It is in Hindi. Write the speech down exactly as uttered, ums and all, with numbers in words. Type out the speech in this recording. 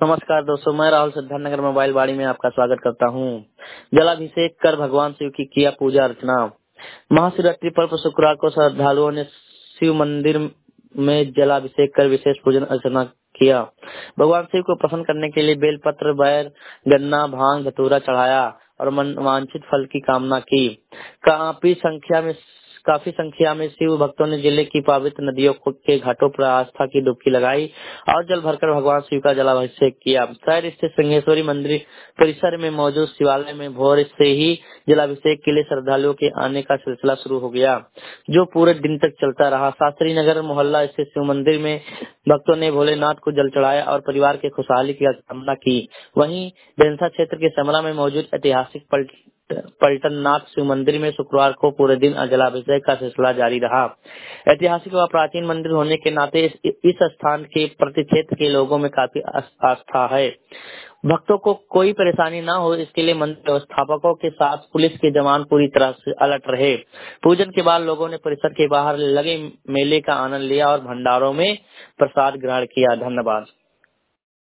नमस्कार दोस्तों, मैं राहुल सिद्धार्थनगर मोबाइल बाड़ी में आपका स्वागत करता हूं। जलाभिषेक कर भगवान शिव की किया पूजा अर्चना। महाशिवरात्रि पर्व पर शुक्रवार को श्रद्धालुओं ने शिव मंदिर में जलाभिषेक कर विशेष पूजन अर्चना किया। भगवान शिव को प्रसन्न करने के लिए बेलपत्र, बैर, गन्ना, भांग, धतूरा चढ़ाया और मन वांछित फल की कामना की। काफी संख्या में काफी संख्या में शिव भक्तों ने जिले की पवित्र नदियों के घाटों पर आस्था की डुबकी लगाई और जल भरकर भगवान शिव का जलाभिषेक किया। शहर स्थित सिंहेश्वरी मंदिर परिसर में मौजूद शिवालय में भोर से ही जलाभिषेक के लिए श्रद्धालुओं के आने का सिलसिला शुरू हो गया, जो पूरे दिन तक चलता रहा। शास्त्री नगर मोहल्ला स्थित शिव मंदिर में भक्तों ने भोलेनाथ को जल चढ़ाया और परिवार के खुशहाली की कामना की। वहीं बेंसा क्षेत्र के समरा में मौजूद ऐतिहासिक पलट पलटननाथ शिव मंदिर में शुक्रवार को पूरे दिन जलाभिषेक का सिलसिला जारी रहा। ऐतिहासिक व प्राचीन मंदिर होने के नाते इस, इस स्थान के प्रति क्षेत्र के लोगों में काफी आस्था है। भक्तों को कोई परेशानी न हो, इसके लिए मंदिर व्यवस्थापकों के साथ पुलिस के जवान पूरी तरह से अलर्ट रहे। पूजन के बाद लोगों ने परिसर के बाहर लगे मेले का आनंद लिया और भंडारों में प्रसाद ग्रहण किया। धन्यवाद।